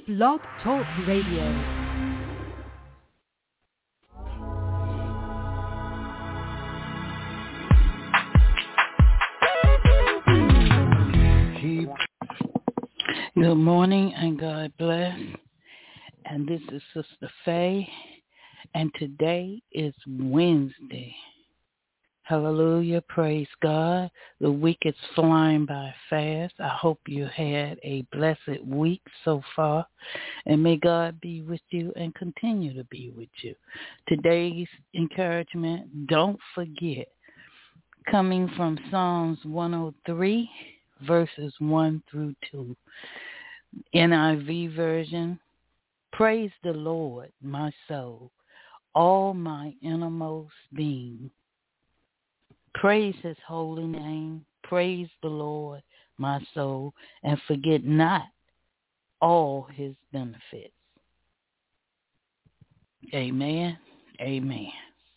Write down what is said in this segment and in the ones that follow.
Blog Talk Radio. Good morning and God bless. And this is Sister Faye. And today is Wednesday. Hallelujah. Praise God. The week is flying by fast. I hope you had a blessed week so far. And may God be with you and continue to be with you. Today's encouragement, don't forget, coming from Psalms 103, verses 1 through 2. NIV version, praise the Lord, my soul, all my innermost being. Praise his holy name. Praise the Lord, my soul, and forget not all his benefits. Amen. Amen.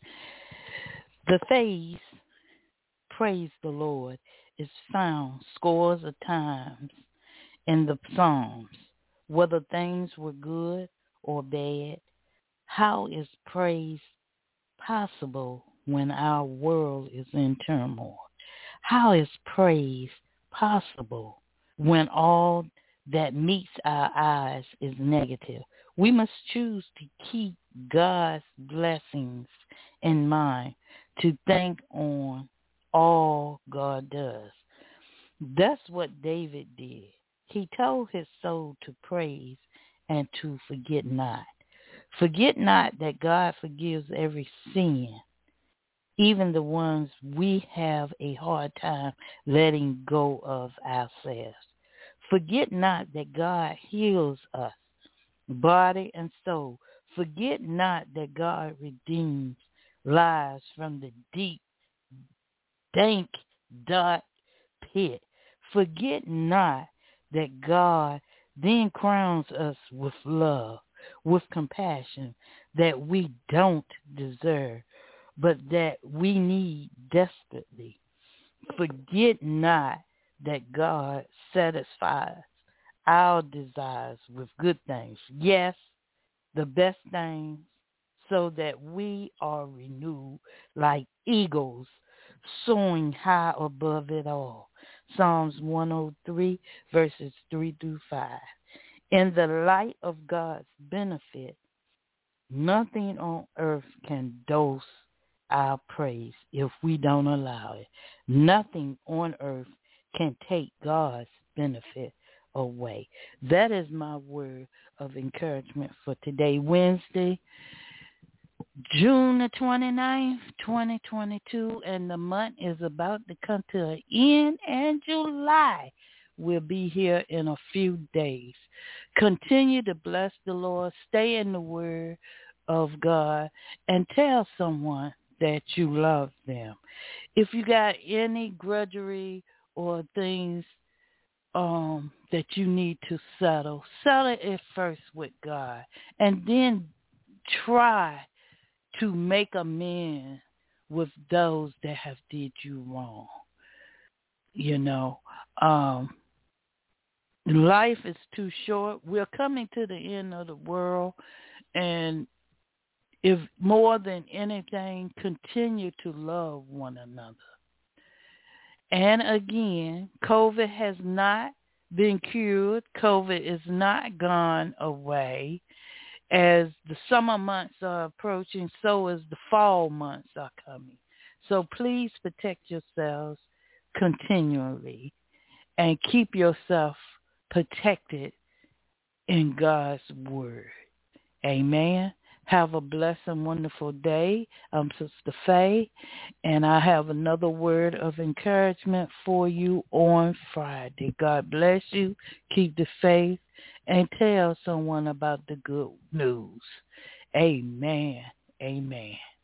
The phrase, praise the Lord, is found scores of times in the Psalms. Whether things were good or bad, how is praise possible when our world is in turmoil? How is praise possible when all that meets our eyes is negative? We must choose to keep God's blessings in mind, to think on all God does. That's what David did. He told his soul to praise and to forget not. Forget not that God forgives every sin, even the ones we have a hard time letting go of ourselves. Forget not that God heals us, body and soul. Forget not that God redeems lives from the deep, dank, dark pit. Forget not that God then crowns us with love, with compassion that we don't deserve, but that we need desperately. Forget not that God satisfies our desires with good things. Yes, the best things, so that we are renewed like eagles soaring high above it all. Psalms 103, verses 3 through 5. In the light of God's benefit, nothing on earth can dose our praise if we don't allow it. Nothing on earth can take God's benefit away. That is my word of encouragement for today, Wednesday, June the 29th, 2022, and the month is about to come to an end, and July will be here in a few days. Continue to bless the Lord, stay in the word of God, and tell someone that you love them. If you got any grudgery or things that you need to settle it first with God, and then try to make amends with those that have did you wrong. You know, life is too short. We're coming to the end of the world, and if more than anything, continue to love one another. And again, COVID has not been cured. COVID is not gone away. As the summer months are approaching, so as the fall months are coming. So please protect yourselves continually and keep yourself protected in God's word. Amen. Have a blessed and wonderful day. I'm Sister Faye, and I have another word of encouragement for you on Friday. God bless you. Keep the faith and tell someone about the good news. Amen. Amen.